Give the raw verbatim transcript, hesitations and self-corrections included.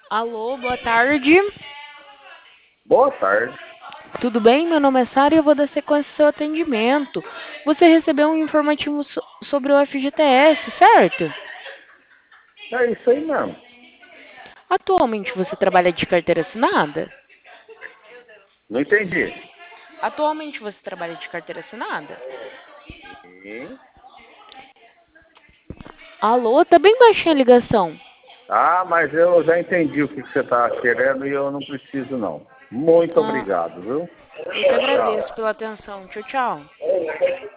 Alô, boa tarde. Boa tarde. Tudo bem? Meu nome é Sara e eu vou dar sequência ao seu atendimento. Você recebeu um informativo so- sobre o F G T S, certo? É isso aí mesmo. Atualmente você trabalha de carteira assinada? Não entendi. Atualmente você trabalha de carteira assinada? Sim. Alô, tá bem baixinha a ligação. Ah, mas eu já entendi o que que você está querendo e eu não preciso não. Muito Ah, obrigado, viu? eu que Tchau. agradeço pela atenção. Tchau, tchau.